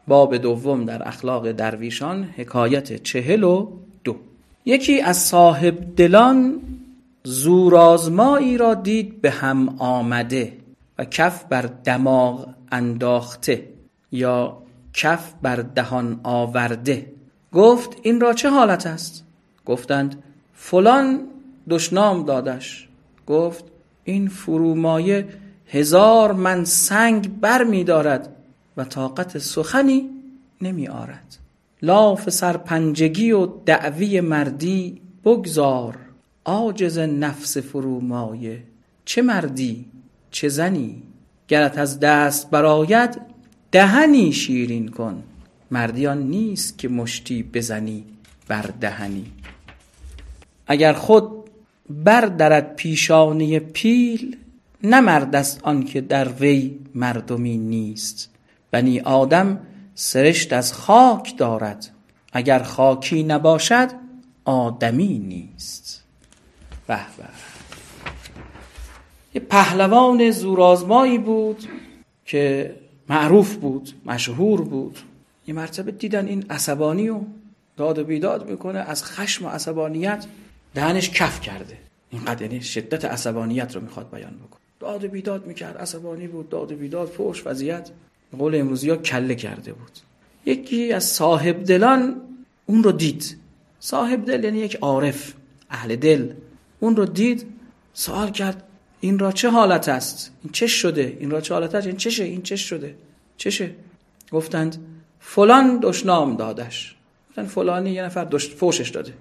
باب دوم در اخلاق درویشان، حکایت 42. یکی از صاحب دلان زورآزمایی را دید به هم آمده و کف بر دماغ انداخته یا کف بر دهان آورده. گفت این را چه حالت است؟ گفتند فلان دشنام دادش. گفت این فرومایه 1000 من سنگ بر می دارد و طاقت سخنی نمی آرد. لاف سرپنجگی و دعوی مردی بگذار، عاجز نفس فرومایه چه مردی چه زنی؟ گرت از دست برآید دهنی شیرین کن، مردی آن نیست که مشتی بزنی بر دهنی. اگر خود بردرد پیشانی پیل، نه مرد است آن که در وی مردمی نیست. بنی آدم سرشت از خاک دارد، اگر خاکی نباشد آدمی نیست. به به. یه پهلوان زورآزمایی بود که معروف بود، مشهور بود. یه مرتبه دیدن این عصبانی و داد و بیداد میکنه، از خشم و عصبانیت دهنش کف کرده. اینقدر یعنی شدت عصبانیت رو میخواد بیان بکنه. داد و بیداد میکرد، عصبانی بود، داد و بیداد، فحش وضعیت، به قول امروزی ها کله کرده بود. یکی از صاحب دلان اون رو دید. صاحب دل یعنی یک عارف، اهل دل. اون رو دید، سوال کرد این را چه حالت است؟ این چه شده؟ این را چه حالت است؟ این چشه؟ این چه شده؟ چشه؟ گفتند فلان دشنام دادش. گفتند فلانی یه نفر فوشش داده،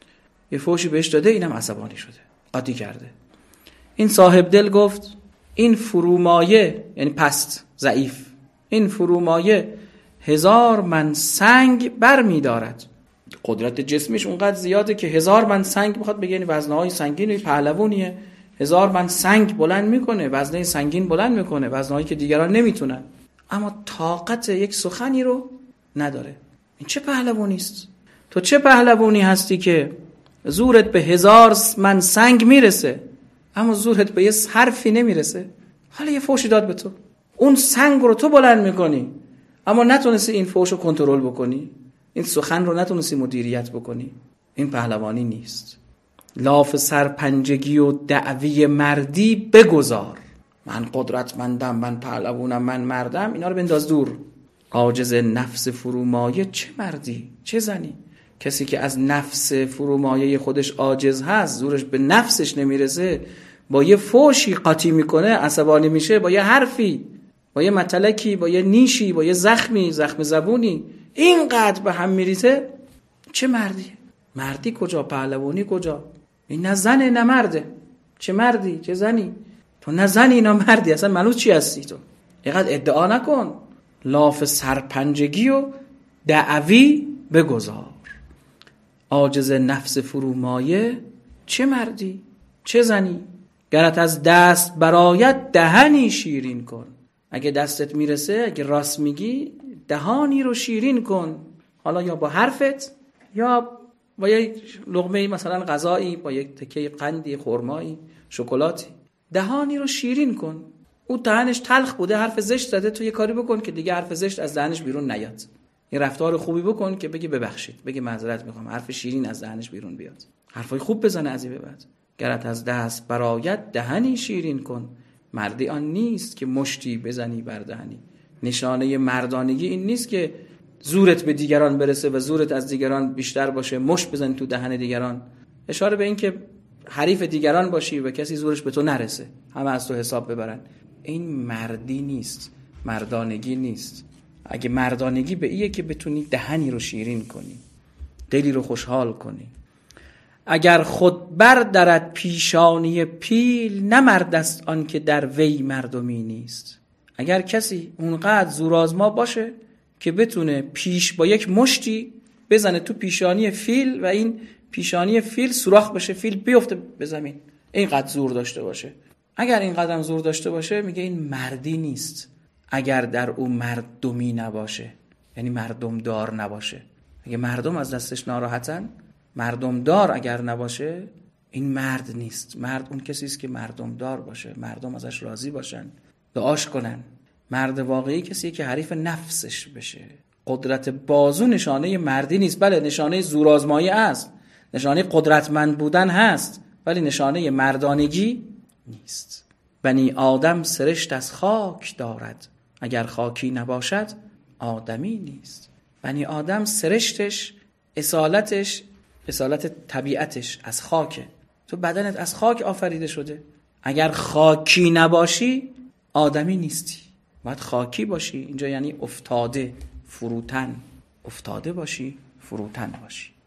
یه فوشی بهش داده، اینم عصبانی شده، قاطی کرده. این صاحب دل گفت این فرومایه یعنی پست، ضعیف، این فرومایه 1000 من سنگ بر می دارد. قدرت جسمیش اونقدر زیاده که 1000 من سنگ بخواد بگه، یعنی وزنه‌های سنگین، پهلوانیه، 1000 من سنگ بلند میکنه، وزنه سنگین بلند میکنه، وزنهایی که دیگران نمیتونن، اما طاقت یک سخنی رو نداره. این چه پهلوانی است؟ تو چه پهلوانی هستی که زورت به 1000 من سنگ میرسه اما زورت به یه حرفی نمیرسه؟ حالا یه فوشی داد به تو، اون سنگ رو تو بلند میکنی اما نتونستی این فوش رو کنترل بکنی، این سخن رو نتونستی مدیریت بکنی. این پهلوانی نیست. لاف سرپنجگی و دعوی مردی بگذار. من قدرتمندم، من پهلوانم، من مردم، اینا رو بنداز دور. عاجز نفس فرومایه چه مردی چه زنی؟ کسی که از نفس فرومایه خودش عاجز هست، زورش به نفسش نمیرسه، با یه فوشی قاطی میکنه، عصبانی میشه، با یه حرفی، با یه متلکی، با یه نیشی، با یه زخمی، زخم زبونی اینقدر به هم میریزه، چه مردی؟ مردی کجا؟ پهلوانی کجا؟ این نه زنه نه مرده. چه مردی چه زنی؟ تو نه زنی نه مردی، اصلا منوز چی هستی تو؟ اینقدر ادعا نکن. لاف سرپنجگی و دعوی بگذار. عاجز نفس فرومایه چه مردی چه زنی؟ گرت از دست برآید دهنی شیرین کن. اگه دستت میرسه، اگه راست میگی، دهانی رو شیرین کن. حالا یا با حرفت یا با یک لقمه مثلا غذایی، با یک تکه قندی، خرمایی، شکلاتی، دهانی رو شیرین کن. او دهنش تلخ بوده، حرف زشت زده، تو یه کاری بکن که دیگه حرف زشت از دهنش بیرون نیاد. یه رفتار خوبی بکن که بگی ببخشید، بگی معذرت میخوام، حرف شیرین از دهنش بیرون بیاد، حرفای خوب بزنه از این به بعد. گرت از دست برآید دهنی شیرین کن، مردی آن نیست که مشتی بزنی بر دهنی. نشانه مردانگی این نیست که زورت به دیگران برسه و زورت از دیگران بیشتر باشه، مشت بزنی تو دهن دیگران. اشاره به این که حریف دیگران باشی و کسی زورش به تو نرسه، همه از تو حساب ببرن. این مردی نیست، مردانگی نیست. اگه مردانگی به ایه که بتونی دهنی رو شیرین کنی، دلی رو خوشحال کنی. اگر خود بردرد پیشانی پیل، نه مرد است آن که در وی مردمی نیست. اگر کسی اونقدر زورآزما باشه که بتونه پیش با یک مشتی بزنه تو پیشانی فیل و این پیشانی فیل سوراخ بشه، فیل بیفته به زمین، اینقدر زور داشته باشه، اگر اینقدر زور داشته باشه، میگه این مردی نیست. اگر در او مردمی نباشه، یعنی مردم دار نباشه. اگه مردم از دستش ناراحتن، مردم دار اگر نباشه، این مرد نیست. مرد اون کسی است که مردم دار باشه، مردم ازش راضی باشن، دعاش کنن. مرد واقعی کسیه که حریف نفسش بشه، قدرت بازو نشانه مردی نیست. بله نشانه زورآزمایی است، نشانه قدرتمند بودن هست، ولی نشانه مردانگی نیست. بنی آدم سرشت از خاک دارد، اگر خاکی نباشد آدمی نیست. بنی آدم سرشتش، اصالت طبیعتش از خاکه. تو بدنت از خاک آفریده شده، اگر خاکی نباشی آدمی نیستی. باید خاکی باشی. اینجا یعنی افتاده، فروتن. افتاده باشی، فروتن باشی.